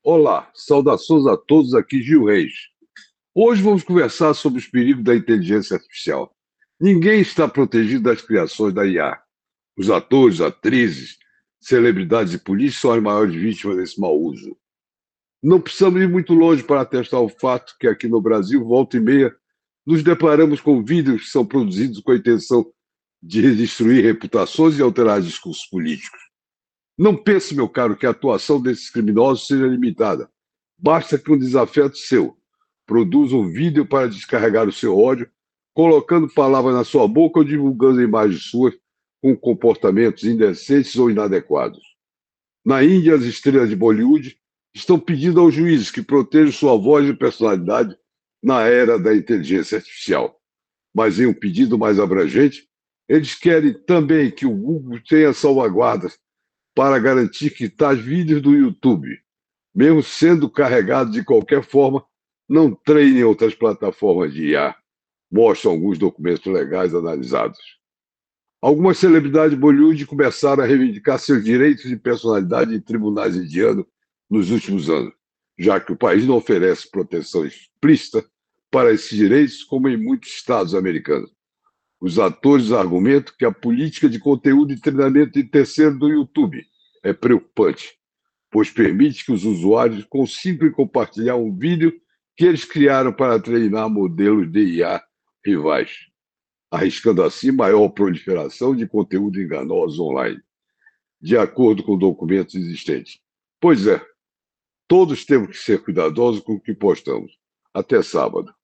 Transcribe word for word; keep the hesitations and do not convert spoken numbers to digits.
Olá, saudações a todos, aqui Gil Reis. Hoje vamos conversar sobre os perigos da inteligência artificial. Ninguém está protegido das criações da I A. Os atores, atrizes, celebridades e políticos são as maiores vítimas desse mau uso. Não precisamos ir muito longe para atestar o fato que aqui no Brasil, volta e meia, nos deparamos com vídeos que são produzidos com a intenção de destruir reputações e alterar discursos políticos. Não pense, meu caro, que a atuação desses criminosos seja limitada. Basta que um desafeto seu produza um vídeo para descarregar o seu ódio, colocando palavras na sua boca ou divulgando imagens suas com comportamentos indecentes ou inadequados. Na Índia, as estrelas de Bollywood estão pedindo aos juízes que protejam sua voz e personalidade na era da inteligência artificial. Mas em um pedido mais abrangente, eles querem também que o Google tenha salvaguardas para garantir que tais vídeos do YouTube, mesmo sendo carregados de qualquer forma, não treinem outras plataformas de I A, mostram alguns documentos legais analisados. Algumas celebridades de Bollywood começaram a reivindicar seus direitos de personalidade em tribunais indianos nos últimos anos, já que o país não oferece proteção explícita para esses direitos, como em muitos estados americanos. Os atores argumentam que a política de conteúdo e treinamento de terceiro do YouTube é preocupante, pois permite que os usuários consigam compartilhar um vídeo que eles criaram para treinar modelos de I A rivais, arriscando assim maior proliferação de conteúdo enganoso online, de acordo com documentos existentes. Pois é, todos temos que ser cuidadosos com o que postamos. Até sábado.